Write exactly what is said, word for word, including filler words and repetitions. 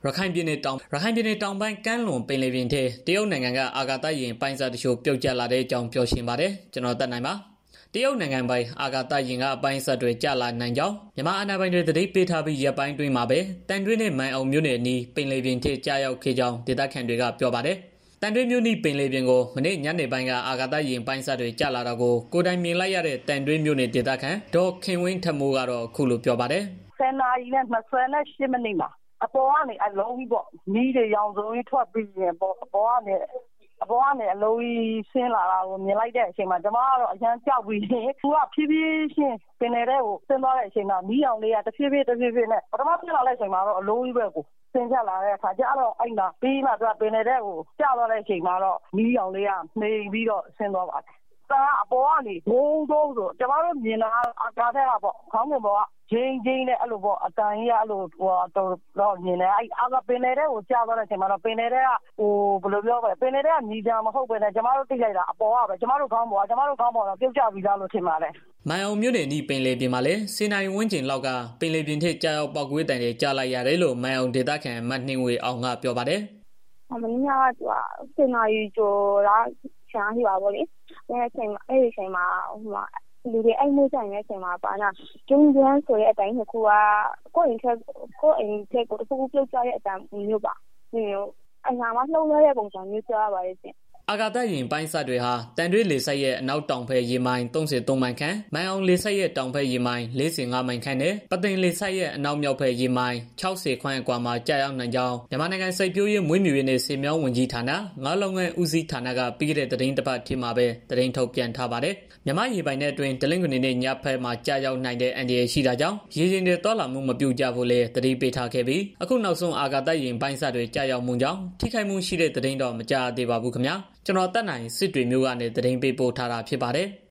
ရခိုင်ပြည်နယ်တောင်ရခိုင်ပြည်နယ်တောင်ပိုင်းကမ်းလွန်ပင်လယ်ပြင်ထဲတရုတ်နိုင်ငံကအာကာသယာဉ်ပိုင်းစားတချို့ပြုတ်ကျလာတဲ့အကြောင်းပြောရှင်းပါတယ်ကျွန်တော်တက်နိုင်ပါတရုတ်နိုင်ငံပိုင်အာကာသယာဉ်ကအပိုင်းဆက်တွေကျလာနိုင်ကြောင်းမြန်မာအာဏာပိုင်တွေတတိပေးထားပြီးရပ်ပိုင်းတွင်းမှာပဲတန်တွင်းနဲ့မိုင်အောင်မြို့နယ်အနီးပင်လယ်ပြင်ထဲကြာရောက်ခဲ့ကြောင်းဒေသခံတွေကပြောပါတယ်တန်တွင်းမြို့နီးပင်လယ်ပြင်ကိုမနေ့ညနေပိုင်းကအာကာသယာဉ်ပိုင်းဆက်တွေကျလာတာကိုကိုယ်တိုင်မြင်လိုက်ရတဲ့တန်တွင်းမြို့နယ်ဒေသခံဒေါ်ခင်ဝင်းထမိုးကတော့အခုလိုပြောပါတယ်ဆယ်နာရီနဲ့နှစ်မိနစ်မှာအပေါ်ကနေအလုံးကြီးပေါ့မီးတွေရောင်စုံကြီးထွက်ပြီးရင်ပေါ့အပေါ်ကနေအပေါ်ကနေအလုံးကြီးဆင်းလာတာကိုမြင်လိုက်တဲ့အချိန်မှာကျွန်မကတော့အရန်ကြောက်ပြီးသူကဖြည်းဖြည်းချင်းပင်နေတဲ့ကိုဆင်းသွားတဲ့အချိန်မှာမီးရောင်လေးကတဖြည်းဖြည်းတဖြည်းဖြည်းနဲ့ပထမပြလာတဲ့အချိန်မှာတော့အလုံးကြီးပဲကိုဆင်းချလာတဲ့အခါကျတော့အဲ့မှာပြီးမှသူကပင်နေတဲ့ကိုကျသွားတဲ့အချိန်မှာတော့မီးရောင်လေးကနှိမ်ပြီးတော့ဆင်းသွားပါတယ်အပေါ်ကနေဘုံဘုံဆိုကျွန်တော်တို့မြင်တာအကားထဲကပေါ့ခေါင်းကပေါ်ကဂျင်းဂျင်းနဲ့အဲ့လိုပေါ့အတန်ကြီးအဲ့လိုဟိုတော့တော့မြင်တယ်အဲ့အာကပင်နေတဲ့ကိုကြားသွားတဲ့အချိန်မှာတော့ပင်နေတဲ့ကဟိုဘယ်လိုပြောလဲပင်နေတဲ့ကညီကြမဟုတ်ပဲနဲ့ကျွန်တော်တို့သိလိုက်တာအပေါ်ကပဲကျွန်တော်တို့ခေါင်းပေါ်ကကျွန်တော်တို့ခေါင်းပေါ်တော့ပြုတ်ကျပြီးသားလို့ထင်ပါတယ်မိုင်အောင်မြို့နယ်နီးပင်လယ်ပြင်မှာလည်းစီနိုင်ဝင်းကျင်လောက်ကပင်လယ်ပြင်ထက်ကြာရောက်ပောက်ကွေးတန်တွေကြားလိုက်ရတယ်လို့မိုင်အောင်ဒေသခံမနှင်းဝေအောင်ကပြောပါတယ်အမင်းကသူကစီနိုင်ကျော်လာချားရှိပါဗောလေအဲ့ဒီချိန်မှာအဲ့ဒီချိန်မှာဟိုမှာလူတွေအဲ့မျိုးဆိုင်တဲ့အချိန်မှာပါနာကျင်းကျန်းဆိုတဲ့အတိုင်းတစ်ခုကကိုယ့်အိမ်ထက်ကိုယ့်အိမ်ထက်ကိုတစ်ခုခုပြုတ်ကျတဲ့အတိုင်းမျိုးပါမျိုးအညာမှာလှုပ်လဲတဲ့ပုံစံမျိုးကြားရပါတယ်ရှင်အာကာသယာဉ်ပိုင်းဆက်တွေဟာတန်တွဲလေဆိပ်ရဲ့အနောက်တောင်ဘက်ရေမိုင်သုံး၃မိုင်ခန့်မိုင်အောင်လေဆိပ်ရဲ့တောင်ဘက်ရေမိုင်၄၅မိုင်ခန့်နဲ့ပသိမ်လေဆိပ်ရဲ့အနောက်မြောက်ဘက်ရေမိုင်၆၀ခွန့်အကွာမှာကြာရောက်နိုင်ကြောင်းမြန်မာနိုင်ငံစိတ်ပြိုးရေးမွေးမြူရေးနဲ့စေမြောင်းဝန်ကြီးဌာနငါးလုပ်ငန်းဦးစီးဌာနကပြီးခဲ့တဲ့သတင်းတစ်ပတ်ထိမှာပဲသတင်းထုတ်ပြန်ထားပါတယ်မြန်မာရေပိုင်တဲ့အတွင်းတလင်းကနေနဲ့ညဘက်မှာကြာရောက်နိုင်တဲ့အန်ဒီရရှိတာကြောင့်ရေရင်တွေတောလာမှုမပြုတ်ကြဖို့လည်းသတိပေးထားခဲ့ပြီးအခုနောက်ဆုံးအာကာသယာဉ်ပိုင်းဆက်တွေကြာရောက်မှုကြောင့်ထိခိုက်မှုရှိတဲ့သတင်းတော့မကြားသေးပါဘူးခင်ဗျာကျွန်တော်တက်နိုင်စစ်တွေမျိုးကနေသတင်းပေးပို့ထားတာဖြစ်ပါတယ်